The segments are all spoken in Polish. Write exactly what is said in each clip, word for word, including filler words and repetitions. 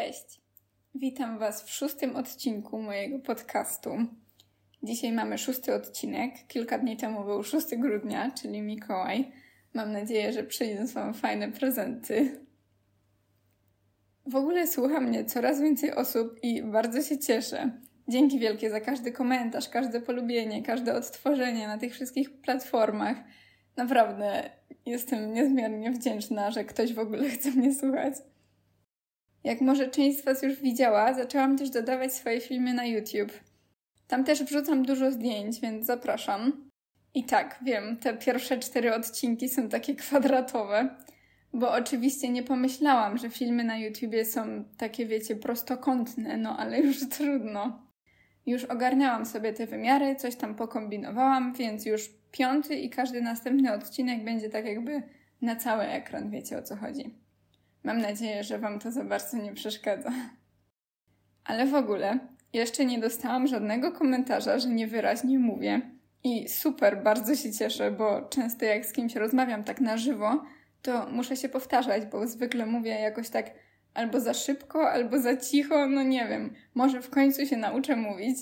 Cześć! Witam Was w szóstym odcinku mojego podcastu. Dzisiaj mamy szósty odcinek. Kilka dni temu był szóstego grudnia, czyli Mikołaj. Mam nadzieję, że przyniosę Wam fajne prezenty. W ogóle słucha mnie coraz więcej osób i bardzo się cieszę. Dzięki wielkie za każdy komentarz, każde polubienie, każde odtworzenie na tych wszystkich platformach. Naprawdę jestem niezmiernie wdzięczna, że ktoś w ogóle chce mnie słuchać. Jak może część z Was już widziała, zaczęłam też dodawać swoje filmy na YouTube. Tam też wrzucam dużo zdjęć, więc zapraszam. I tak, wiem, te pierwsze cztery odcinki są takie kwadratowe, bo oczywiście nie pomyślałam, że filmy na YouTubie są takie, wiecie, prostokątne, no ale już trudno. Już ogarniałam sobie te wymiary, coś tam pokombinowałam, więc już piąty i każdy następny odcinek będzie tak jakby na cały ekran, wiecie o co chodzi. Mam nadzieję, że Wam to za bardzo nie przeszkadza. Ale w ogóle jeszcze nie dostałam żadnego komentarza, że niewyraźnie mówię. I super, bardzo się cieszę, bo często jak z kimś rozmawiam tak na żywo, to muszę się powtarzać, bo zwykle mówię jakoś tak albo za szybko, albo za cicho, no nie wiem. Może w końcu się nauczę mówić.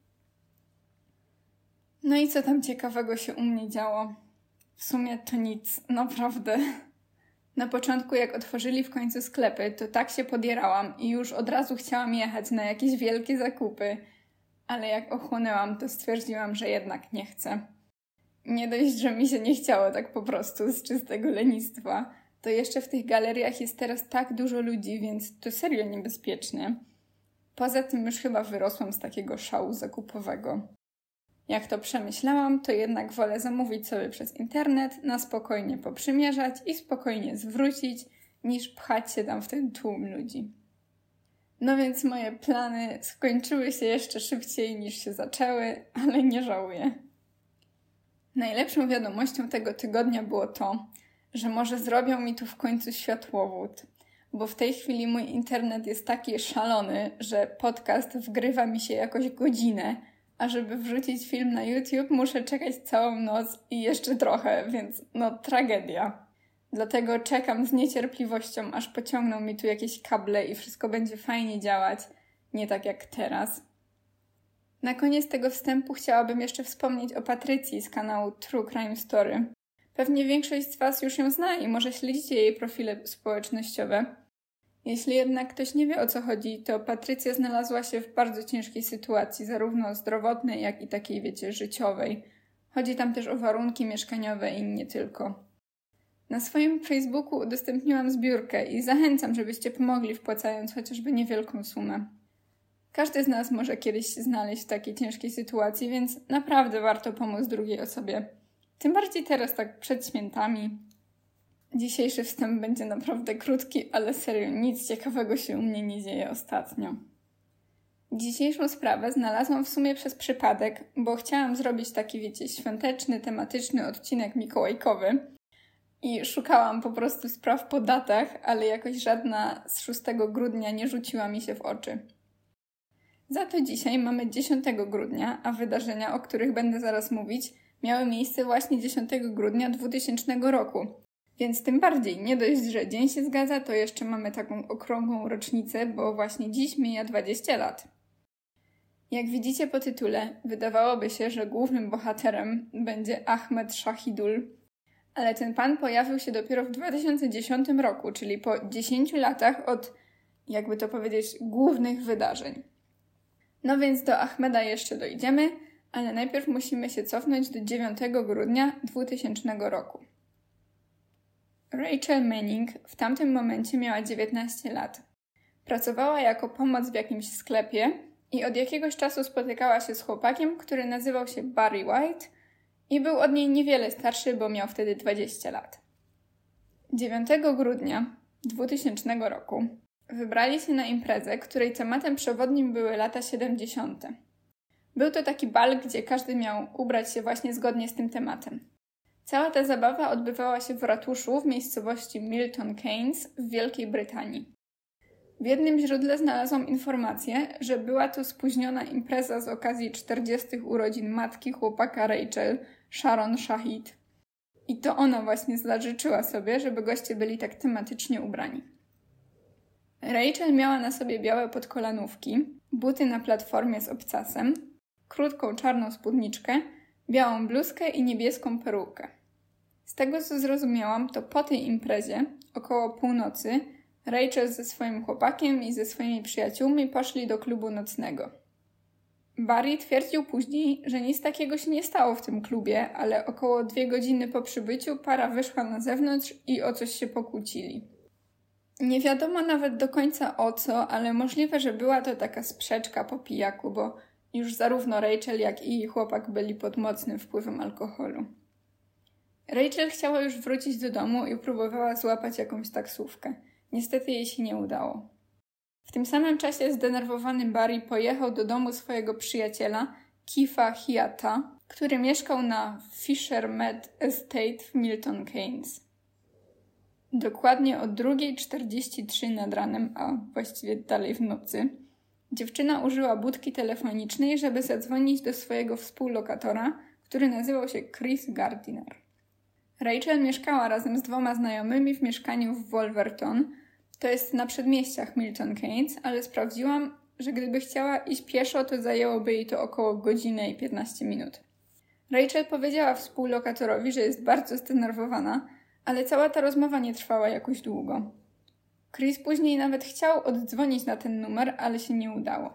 No i co tam ciekawego się u mnie działo? W sumie to nic, naprawdę. Na początku, jak otworzyli w końcu sklepy, to tak się podjarałam i już od razu chciałam jechać na jakieś wielkie zakupy. Ale jak ochłonęłam, to stwierdziłam, że jednak nie chcę. Nie dość, że mi się nie chciało tak po prostu z czystego lenistwa, to jeszcze w tych galeriach jest teraz tak dużo ludzi, więc to serio niebezpieczne. Poza tym już chyba wyrosłam z takiego szału zakupowego. Jak to przemyślałam, to jednak wolę zamówić sobie przez internet, na spokojnie poprzymierzać i spokojnie zwrócić, niż pchać się tam w ten tłum ludzi. No więc moje plany skończyły się jeszcze szybciej niż się zaczęły, ale nie żałuję. Najlepszą wiadomością tego tygodnia było to, że może zrobią mi tu w końcu światłowód, bo w tej chwili mój internet jest taki szalony, że podcast wgrywa mi się jakoś godzinę, a żeby wrzucić film na YouTube, muszę czekać całą noc i jeszcze trochę, więc no tragedia. Dlatego czekam z niecierpliwością, aż pociągną mi tu jakieś kable i wszystko będzie fajnie działać, nie tak jak teraz. Na koniec tego wstępu chciałabym jeszcze wspomnieć o Patrycji z kanału True Crime Story. Pewnie większość z Was już ją zna i może śledzicie jej profile społecznościowe. Jeśli jednak ktoś nie wie o co chodzi, to Patrycja znalazła się w bardzo ciężkiej sytuacji, zarówno zdrowotnej, jak i takiej, wiecie, życiowej. Chodzi tam też o warunki mieszkaniowe i nie tylko. Na swoim Facebooku udostępniłam zbiórkę i zachęcam, żebyście pomogli wpłacając chociażby niewielką sumę. Każdy z nas może kiedyś się znaleźć w takiej ciężkiej sytuacji, więc naprawdę warto pomóc drugiej osobie. Tym bardziej teraz, tak przed świętami. Dzisiejszy wstęp będzie naprawdę krótki, ale serio, nic ciekawego się u mnie nie dzieje ostatnio. Dzisiejszą sprawę znalazłam w sumie przez przypadek, bo chciałam zrobić taki, wiecie, świąteczny, tematyczny odcinek mikołajkowy i szukałam po prostu spraw po datach, ale jakoś żadna z szóstego grudnia nie rzuciła mi się w oczy. Za to dzisiaj mamy dziesiątego grudnia, a wydarzenia, o których będę zaraz mówić, miały miejsce właśnie dziesiątego grudnia dwutysięcznego roku. Więc tym bardziej, nie dość, że dzień się zgadza, to jeszcze mamy taką okrągłą rocznicę, bo właśnie dziś mija dwadzieścia lat. Jak widzicie po tytule, wydawałoby się, że głównym bohaterem będzie Ahmed Shahidul, ale ten pan pojawił się dopiero w dwa tysiące dziesiątym roku, czyli po dziesięciu latach od, jakby to powiedzieć, głównych wydarzeń. No więc do Ahmeda jeszcze dojdziemy, ale najpierw musimy się cofnąć do dziewiątego grudnia dwutysięcznego roku. Rachel Manning w tamtym momencie miała dziewiętnaście lat. Pracowała jako pomoc w jakimś sklepie i od jakiegoś czasu spotykała się z chłopakiem, który nazywał się Barry White i był od niej niewiele starszy, bo miał wtedy dwadzieścia lat. dziewiątego grudnia dwutysięcznego roku wybrali się na imprezę, której tematem przewodnim były lata siedemdziesiąte. Był to taki bal, gdzie każdy miał ubrać się właśnie zgodnie z tym tematem. Cała ta zabawa odbywała się w ratuszu w miejscowości Milton Keynes w Wielkiej Brytanii. W jednym źródle znalazłam informację, że była to spóźniona impreza z okazji czterdziestych urodzin matki chłopaka Rachel, Sharon Shahid. I to ona właśnie zażyczyła sobie, żeby goście byli tak tematycznie ubrani. Rachel miała na sobie białe podkolanówki, buty na platformie z obcasem, krótką czarną spódniczkę, białą bluzkę i niebieską perukę. Z tego co zrozumiałam, to po tej imprezie, około północy, Rachel ze swoim chłopakiem i ze swoimi przyjaciółmi poszli do klubu nocnego. Barry twierdził później, że nic takiego się nie stało w tym klubie, ale około dwie godziny po przybyciu para wyszła na zewnątrz i o coś się pokłócili. Nie wiadomo nawet do końca o co, ale możliwe, że była to taka sprzeczka po pijaku, bo już zarówno Rachel, jak i jej chłopak byli pod mocnym wpływem alkoholu. Rachel chciała już wrócić do domu i próbowała złapać jakąś taksówkę. Niestety jej się nie udało. W tym samym czasie zdenerwowany Barry pojechał do domu swojego przyjaciela, Keefa Hiata, który mieszkał na Fisher Med Estate w Milton Keynes. Dokładnie o druga czterdzieści trzy nad ranem, a właściwie dalej w nocy, dziewczyna użyła budki telefonicznej, żeby zadzwonić do swojego współlokatora, który nazywał się Chris Gardiner. Rachel mieszkała razem z dwoma znajomymi w mieszkaniu w Wolverton, to jest na przedmieściach Milton Keynes, ale sprawdziłam, że gdyby chciała iść pieszo, to zajęłoby jej to około godzinę i piętnaście minut. Rachel powiedziała współlokatorowi, że jest bardzo zdenerwowana, ale cała ta rozmowa nie trwała jakoś długo. Chris później nawet chciał oddzwonić na ten numer, ale się nie udało.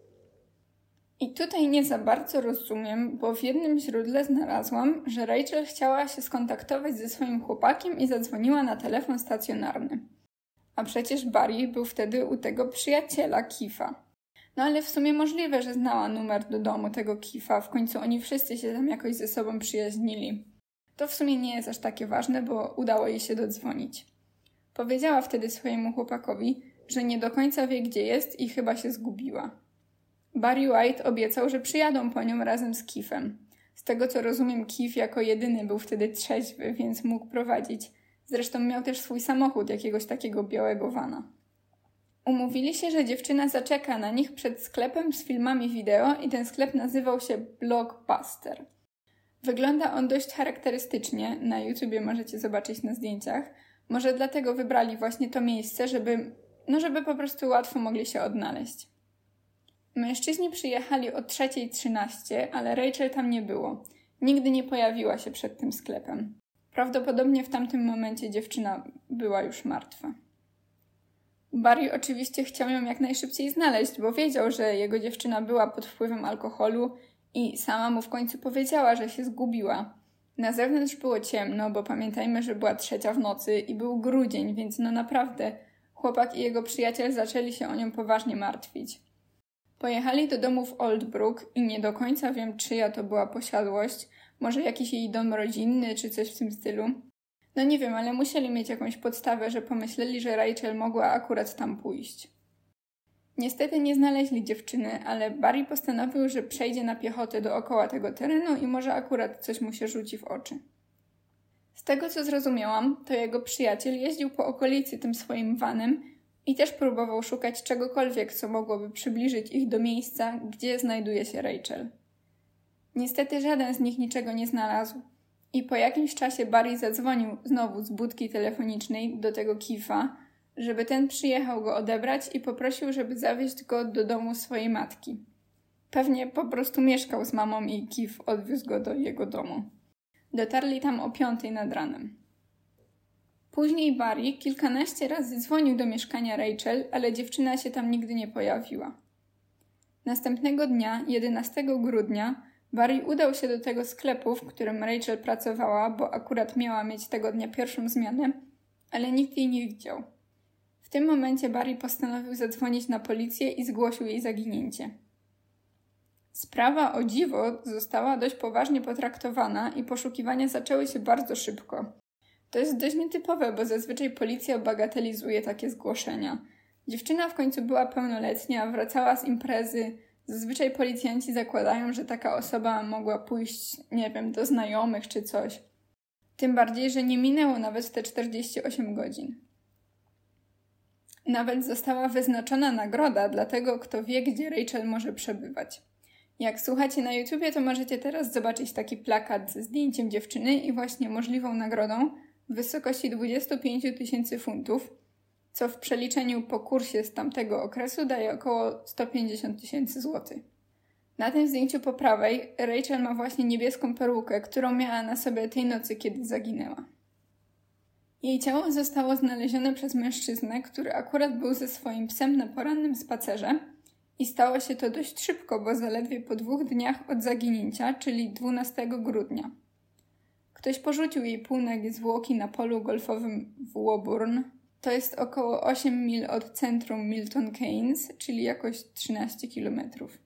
I tutaj nie za bardzo rozumiem, bo w jednym źródle znalazłam, że Rachel chciała się skontaktować ze swoim chłopakiem i zadzwoniła na telefon stacjonarny. A przecież Barry był wtedy u tego przyjaciela Keefa. No ale w sumie możliwe, że znała numer do domu tego Keefa, w końcu oni wszyscy się tam jakoś ze sobą przyjaźnili. To w sumie nie jest aż takie ważne, bo udało jej się dodzwonić. Powiedziała wtedy swojemu chłopakowi, że nie do końca wie gdzie jest i chyba się zgubiła. Barry White obiecał, że przyjadą po nią razem z Keefem. Z tego co rozumiem, Keef jako jedyny był wtedy trzeźwy, więc mógł prowadzić. Zresztą miał też swój samochód, jakiegoś takiego białego vana. Umówili się, że dziewczyna zaczeka na nich przed sklepem z filmami wideo i ten sklep nazywał się Blockbuster. Wygląda on dość charakterystycznie, na YouTubie możecie zobaczyć na zdjęciach. Może dlatego wybrali właśnie to miejsce, żeby, no żeby po prostu łatwo mogli się odnaleźć. Mężczyźni przyjechali o trzecia trzynaście, ale Rachel tam nie było. Nigdy nie pojawiła się przed tym sklepem. Prawdopodobnie w tamtym momencie dziewczyna była już martwa. Barry oczywiście chciał ją jak najszybciej znaleźć, bo wiedział, że jego dziewczyna była pod wpływem alkoholu i sama mu w końcu powiedziała, że się zgubiła. Na zewnątrz było ciemno, bo pamiętajmy, że była trzecia w nocy i był grudzień, więc no naprawdę chłopak i jego przyjaciel zaczęli się o nią poważnie martwić. Pojechali do domu w Old Brook i nie do końca wiem, czyja to była posiadłość, może jakiś jej dom rodzinny czy coś w tym stylu. No nie wiem, ale musieli mieć jakąś podstawę, że pomyśleli, że Rachel mogła akurat tam pójść. Niestety nie znaleźli dziewczyny, ale Barry postanowił, że przejdzie na piechotę dookoła tego terenu i może akurat coś mu się rzuci w oczy. Z tego co zrozumiałam, to jego przyjaciel jeździł po okolicy tym swoim vanem i też próbował szukać czegokolwiek, co mogłoby przybliżyć ich do miejsca, gdzie znajduje się Rachel. Niestety żaden z nich niczego nie znalazł i po jakimś czasie Barry zadzwonił znowu z budki telefonicznej do tego Keefa, żeby ten przyjechał go odebrać i poprosił, żeby zawieźć go do domu swojej matki. Pewnie po prostu mieszkał z mamą i Keef odwiózł go do jego domu. Dotarli tam o piątej nad ranem. Później Barry kilkanaście razy dzwonił do mieszkania Rachel, ale dziewczyna się tam nigdy nie pojawiła. Następnego dnia, jedenastego grudnia, Barry udał się do tego sklepu, w którym Rachel pracowała, bo akurat miała mieć tego dnia pierwszą zmianę, ale nikt jej nie widział. W tym momencie Barry postanowił zadzwonić na policję i zgłosił jej zaginięcie. Sprawa o dziwo została dość poważnie potraktowana i poszukiwania zaczęły się bardzo szybko. To jest dość nietypowe, bo zazwyczaj policja bagatelizuje takie zgłoszenia. Dziewczyna w końcu była pełnoletnia, wracała z imprezy. Zazwyczaj policjanci zakładają, że taka osoba mogła pójść, nie wiem, do znajomych czy coś. Tym bardziej, że nie minęło nawet te czterdzieści osiem godzin. Nawet została wyznaczona nagroda dla tego, kto wie, gdzie Rachel może przebywać. Jak słuchacie na YouTubie, to możecie teraz zobaczyć taki plakat ze zdjęciem dziewczyny i właśnie możliwą nagrodą w wysokości dwadzieścia pięć tysięcy funtów. co w przeliczeniu po kursie z tamtego okresu daje około sto pięćdziesiąt tysięcy złotych. Na tym zdjęciu po prawej Rachel ma właśnie niebieską perukę, którą miała na sobie tej nocy, kiedy zaginęła. Jej ciało zostało znalezione przez mężczyznę, który akurat był ze swoim psem na porannym spacerze i stało się to dość szybko, bo zaledwie po dwóch dniach od zaginięcia, czyli dwunastego grudnia. Ktoś porzucił jej półnagie zwłoki na polu golfowym w Woburn. To jest około osiem mil od centrum Milton Keynes, czyli jakoś trzynaście kilometrów.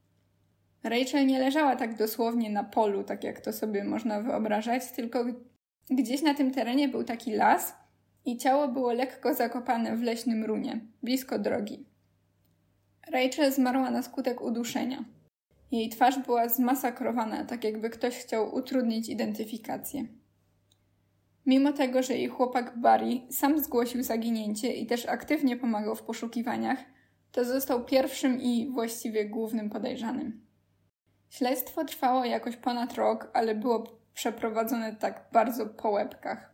Rachel nie leżała tak dosłownie na polu, tak jak to sobie można wyobrażać, tylko gdzieś na tym terenie był taki las i ciało było lekko zakopane w leśnym runie, blisko drogi. Rachel zmarła na skutek uduszenia. Jej twarz była zmasakrowana, tak jakby ktoś chciał utrudnić identyfikację. Mimo tego, że jej chłopak Barry sam zgłosił zaginięcie i też aktywnie pomagał w poszukiwaniach, to został pierwszym i właściwie głównym podejrzanym. Śledztwo trwało jakoś ponad rok, ale było przeprowadzone tak bardzo po łebkach.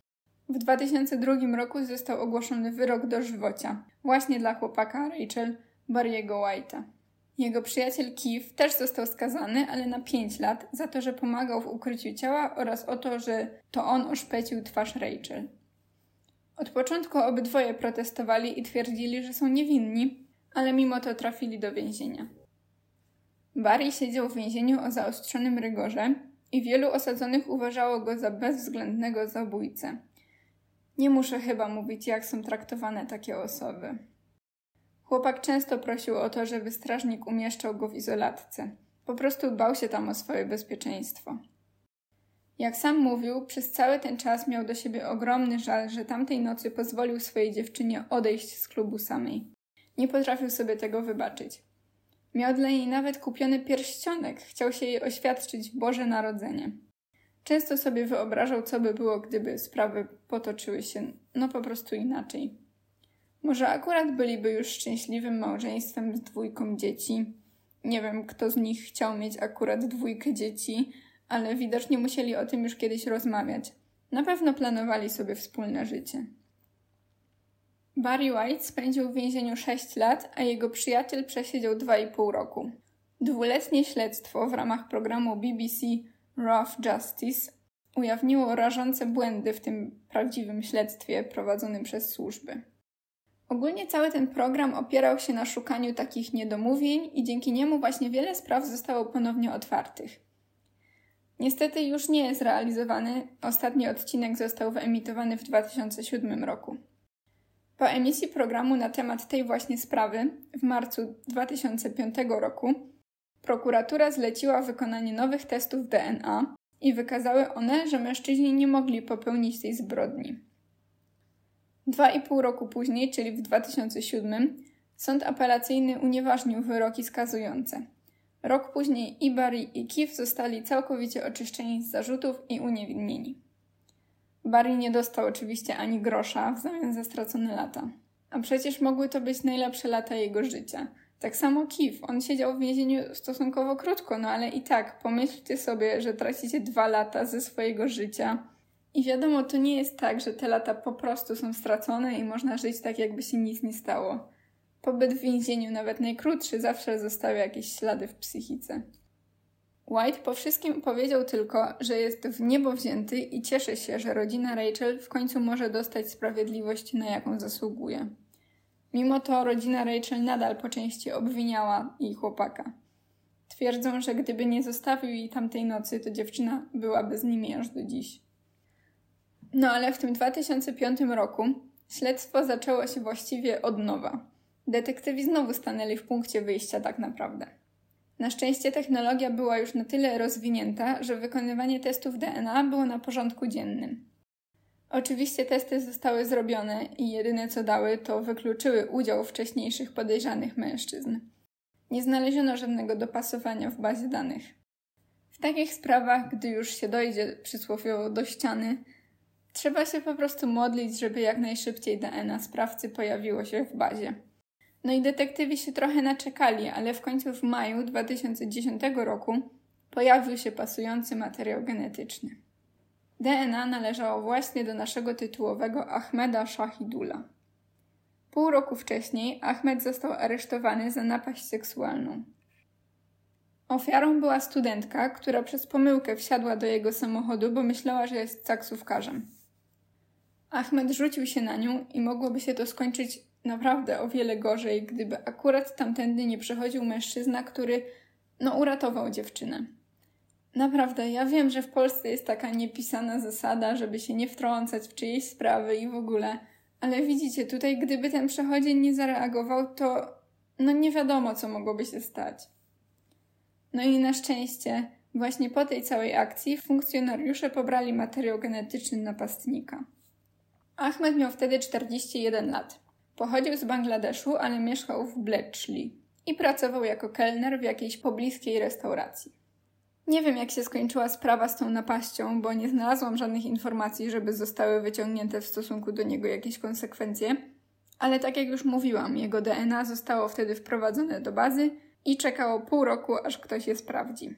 W dwa tysiące drugim roku został ogłoszony wyrok dożywocia, właśnie dla chłopaka Rachel, Barry'ego White'a. Jego przyjaciel Keith też został skazany, ale na pięć lat, za to, że pomagał w ukryciu ciała oraz o to, że to on oszpecił twarz Rachel. Od początku obydwoje protestowali i twierdzili, że są niewinni, ale mimo to trafili do więzienia. Barry siedział w więzieniu o zaostrzonym rygorze i wielu osadzonych uważało go za bezwzględnego zabójcę. Nie muszę chyba mówić, jak są traktowane takie osoby. Chłopak często prosił o to, żeby strażnik umieszczał go w izolatce. Po prostu bał się tam o swoje bezpieczeństwo. Jak sam mówił, przez cały ten czas miał do siebie ogromny żal, że tamtej nocy pozwolił swojej dziewczynie odejść z klubu samej. Nie potrafił sobie tego wybaczyć. Miał dla niej nawet kupiony pierścionek, chciał się jej oświadczyć Boże Narodzenie. Często sobie wyobrażał, co by było, gdyby sprawy potoczyły się no po prostu inaczej. Może akurat byliby już szczęśliwym małżeństwem z dwójką dzieci. Nie wiem, kto z nich chciał mieć akurat dwójkę dzieci, ale widocznie musieli o tym już kiedyś rozmawiać. Na pewno planowali sobie wspólne życie. Barry White spędził w więzieniu sześć lat, a jego przyjaciel przesiedział dwa i pół roku. Dwuletnie śledztwo w ramach programu B B C Rough Justice ujawniło rażące błędy w tym prawdziwym śledztwie prowadzonym przez służby. Ogólnie cały ten program opierał się na szukaniu takich niedomówień i dzięki niemu właśnie wiele spraw zostało ponownie otwartych. Niestety już nie jest realizowany, ostatni odcinek został wyemitowany w dwa tysiące siódmym roku. Po emisji programu na temat tej właśnie sprawy w marcu dwa tysiące piątego roku prokuratura zleciła wykonanie nowych testów D N A i wykazały one, że mężczyźni nie mogli popełnić tej zbrodni. Dwa i pół roku później, czyli w dwa tysiące siódmym, sąd apelacyjny unieważnił wyroki skazujące. Rok później i Barry i Keith zostali całkowicie oczyszczeni z zarzutów i uniewinnieni. Barry nie dostał oczywiście ani grosza w zamian za stracone lata. A przecież mogły to być najlepsze lata jego życia. Tak samo Keith, on siedział w więzieniu stosunkowo krótko, no ale i tak, pomyślcie sobie, że tracicie dwa lata ze swojego życia. I wiadomo, to nie jest tak, że te lata po prostu są stracone i można żyć tak, jakby się nic nie stało. Pobyt w więzieniu, nawet najkrótszy, zawsze zostawia jakieś ślady w psychice. White po wszystkim powiedział tylko, że jest w niebo wzięty i cieszy się, że rodzina Rachel w końcu może dostać sprawiedliwość, na jaką zasługuje. Mimo to rodzina Rachel nadal po części obwiniała jej chłopaka. Twierdzą, że gdyby nie zostawił jej tamtej nocy, to dziewczyna byłaby z nimi aż do dziś. No ale w tym dwa tysiące piątym roku śledztwo zaczęło się właściwie od nowa. Detektywi znowu stanęli w punkcie wyjścia tak naprawdę. Na szczęście technologia była już na tyle rozwinięta, że wykonywanie testów D N A było na porządku dziennym. Oczywiście testy zostały zrobione i jedyne co dały, to wykluczyły udział wcześniejszych podejrzanych mężczyzn. Nie znaleziono żadnego dopasowania w bazie danych. W takich sprawach, gdy już się dojdzie przysłowiowo do ściany, trzeba się po prostu modlić, żeby jak najszybciej D N A sprawcy pojawiło się w bazie. No i detektywi się trochę naczekali, ale w końcu w maju dwa tysiące dziesiątego roku pojawił się pasujący materiał genetyczny. D N A należało właśnie do naszego tytułowego Ahmeda Shahidula. Pół roku wcześniej Ahmed został aresztowany za napaść seksualną. Ofiarą była studentka, która przez pomyłkę wsiadła do jego samochodu, bo myślała, że jest taksówkarzem. Ahmed rzucił się na nią i mogłoby się to skończyć naprawdę o wiele gorzej, gdyby akurat tamtędy nie przechodził mężczyzna, który, no, uratował dziewczynę. Naprawdę, ja wiem, że w Polsce jest taka niepisana zasada, żeby się nie wtrącać w czyjeś sprawy i w ogóle, ale widzicie, tutaj gdyby ten przechodzień nie zareagował, to no nie wiadomo, co mogłoby się stać. No i na szczęście, właśnie po tej całej akcji funkcjonariusze pobrali materiał genetyczny napastnika. Ahmed miał wtedy czterdzieści jeden lat. Pochodził z Bangladeszu, ale mieszkał w Bletchley i pracował jako kelner w jakiejś pobliskiej restauracji. Nie wiem, jak się skończyła sprawa z tą napaścią, bo nie znalazłam żadnych informacji, żeby zostały wyciągnięte w stosunku do niego jakieś konsekwencje, ale tak jak już mówiłam, jego D N A zostało wtedy wprowadzone do bazy i czekało pół roku, aż ktoś je sprawdzi.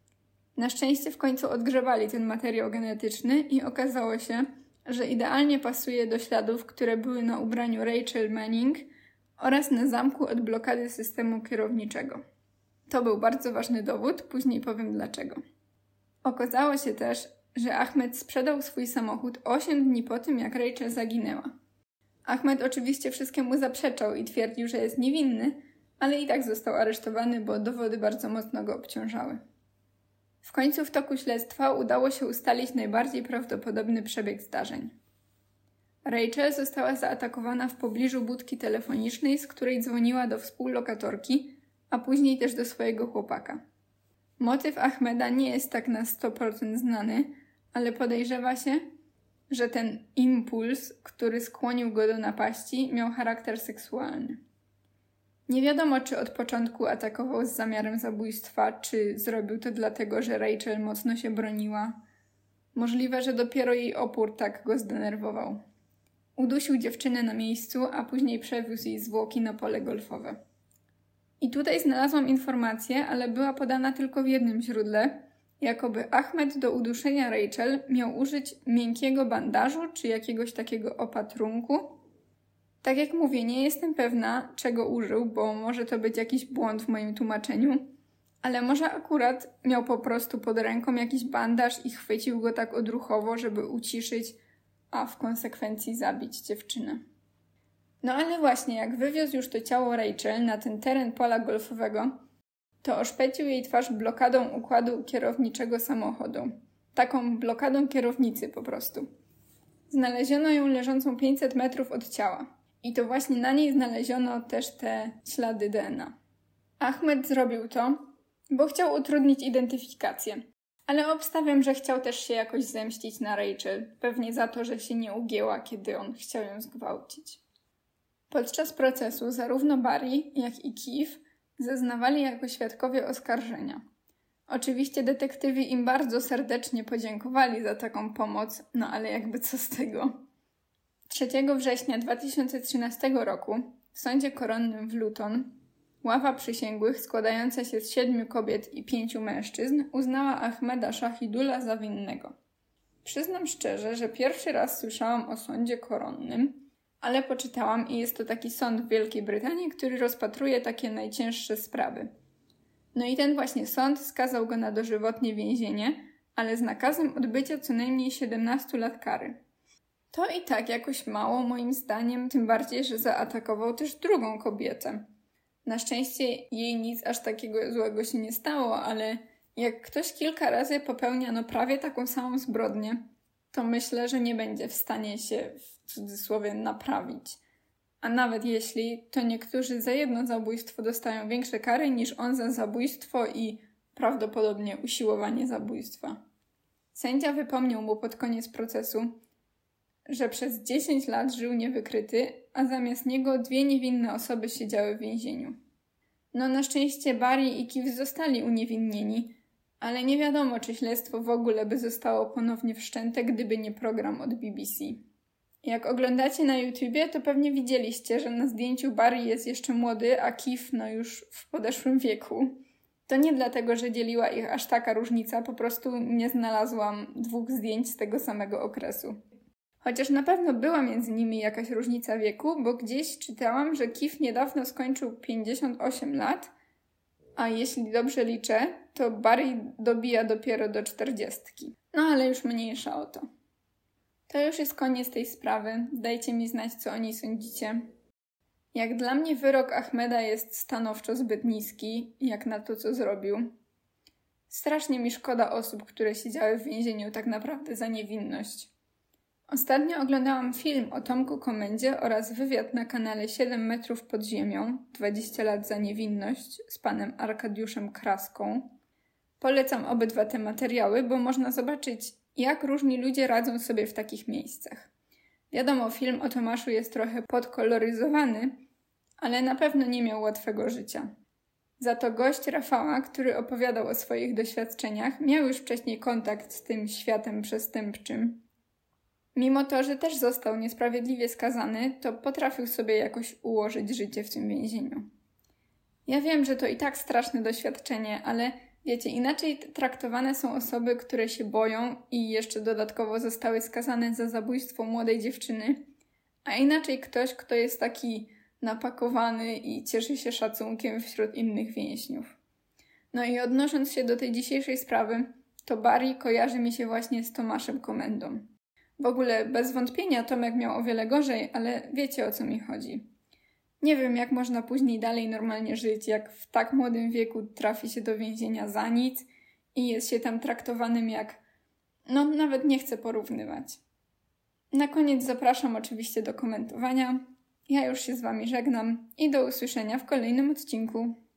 Na szczęście w końcu odgrzebali ten materiał genetyczny i okazało się, że idealnie pasuje do śladów, które były na ubraniu Rachel Manning oraz na zamku od blokady systemu kierowniczego. To był bardzo ważny dowód, później powiem dlaczego. Okazało się też, że Ahmed sprzedał swój samochód osiem dni po tym, jak Rachel zaginęła. Ahmed oczywiście wszystkiemu zaprzeczał i twierdził, że jest niewinny, ale i tak został aresztowany, bo dowody bardzo mocno go obciążały. W końcu w toku śledztwa udało się ustalić najbardziej prawdopodobny przebieg zdarzeń. Rachel została zaatakowana w pobliżu budki telefonicznej, z której dzwoniła do współlokatorki, a później też do swojego chłopaka. Motyw Ahmeda nie jest tak na sto procent znany, ale podejrzewa się, że ten impuls, który skłonił go do napaści, miał charakter seksualny. Nie wiadomo, czy od początku atakował z zamiarem zabójstwa, czy zrobił to dlatego, że Rachel mocno się broniła. Możliwe, że dopiero jej opór tak go zdenerwował. Udusił dziewczynę na miejscu, a później przewiózł jej zwłoki na pole golfowe. I tutaj znalazłam informację, ale była podana tylko w jednym źródle, jakoby Ahmed do uduszenia Rachel miał użyć miękkiego bandażu czy jakiegoś takiego opatrunku. Tak jak mówię, nie jestem pewna, czego użył, bo może to być jakiś błąd w moim tłumaczeniu, ale może akurat miał po prostu pod ręką jakiś bandaż i chwycił go tak odruchowo, żeby uciszyć, a w konsekwencji zabić dziewczynę. No ale właśnie, jak wywiózł już to ciało Rachel na ten teren pola golfowego, to oszpecił jej twarz blokadą układu kierowniczego samochodu. Taką blokadą kierownicy po prostu. Znaleziono ją leżącą pięćset metrów od ciała. I to właśnie na niej znaleziono też te ślady D N A. Ahmed zrobił to, bo chciał utrudnić identyfikację. Ale obstawiam, że chciał też się jakoś zemścić na Rachel. Pewnie za to, że się nie ugięła, kiedy on chciał ją zgwałcić. Podczas procesu zarówno Barry, jak i Keith zeznawali jako świadkowie oskarżenia. Oczywiście detektywi im bardzo serdecznie podziękowali za taką pomoc, no ale jakby co z tego. trzeciego września dwa tysiące trzynastego roku w sądzie koronnym w Luton ława przysięgłych składająca się z siedmiu kobiet i pięciu mężczyzn uznała Ahmeda Shahidullah za winnego. Przyznam szczerze, że pierwszy raz słyszałam o sądzie koronnym, ale poczytałam i jest to taki sąd w Wielkiej Brytanii, który rozpatruje takie najcięższe sprawy. No i ten właśnie sąd skazał go na dożywotnie więzienie, ale z nakazem odbycia co najmniej siedemnastu lat kary. To i tak jakoś mało moim zdaniem, tym bardziej, że zaatakował też drugą kobietę. Na szczęście jej nic aż takiego złego się nie stało, ale jak ktoś kilka razy popełnia no prawie taką samą zbrodnię, to myślę, że nie będzie w stanie się w cudzysłowie naprawić. A nawet jeśli, to niektórzy za jedno zabójstwo dostają większe kary niż on za zabójstwo i prawdopodobnie usiłowanie zabójstwa. Sędzia wypomniał mu pod koniec procesu, że przez dziesięć lat żył niewykryty, a zamiast niego dwie niewinne osoby siedziały w więzieniu. No na szczęście Barry i Keith zostali uniewinnieni, ale nie wiadomo, czy śledztwo w ogóle by zostało ponownie wszczęte, gdyby nie program od B B C. Jak oglądacie na YouTubie, to pewnie widzieliście, że na zdjęciu Barry jest jeszcze młody, a Keith no już w podeszłym wieku. To nie dlatego, że dzieliła ich aż taka różnica, po prostu nie znalazłam dwóch zdjęć z tego samego okresu. Chociaż na pewno była między nimi jakaś różnica wieku, bo gdzieś czytałam, że Keith niedawno skończył pięćdziesiąt osiem lat, a jeśli dobrze liczę, to Barry dobija dopiero do czterdziestki. No ale już mniejsza o to. To już jest koniec tej sprawy. Dajcie mi znać, co o niej sądzicie. Jak dla mnie wyrok Ahmeda jest stanowczo zbyt niski, jak na to, co zrobił. Strasznie mi szkoda osób, które siedziały w więzieniu tak naprawdę za niewinność. Ostatnio oglądałam film o Tomku Komendzie oraz wywiad na kanale siedem metrów pod ziemią, dwadzieścia lat za niewinność z panem Arkadiuszem Kraską. Polecam obydwa te materiały, bo można zobaczyć, jak różni ludzie radzą sobie w takich miejscach. Wiadomo, film o Tomaszu jest trochę podkoloryzowany, ale na pewno nie miał łatwego życia. Za to gość Rafała, który opowiadał o swoich doświadczeniach, miał już wcześniej kontakt z tym światem przestępczym. Mimo to, że też został niesprawiedliwie skazany, to potrafił sobie jakoś ułożyć życie w tym więzieniu. Ja wiem, że to i tak straszne doświadczenie, ale wiecie, inaczej traktowane są osoby, które się boją i jeszcze dodatkowo zostały skazane za zabójstwo młodej dziewczyny, a inaczej ktoś, kto jest taki napakowany i cieszy się szacunkiem wśród innych więźniów. No i odnosząc się do tej dzisiejszej sprawy, to Barry kojarzy mi się właśnie z Tomaszem Komendą. W ogóle bez wątpienia Tomek miał o wiele gorzej, ale wiecie, o co mi chodzi. Nie wiem, jak można później dalej normalnie żyć, jak w tak młodym wieku trafi się do więzienia za nic i jest się tam traktowanym jak... No, nawet nie chcę porównywać. Na koniec zapraszam oczywiście do komentowania. Ja już się z wami żegnam i do usłyszenia w kolejnym odcinku.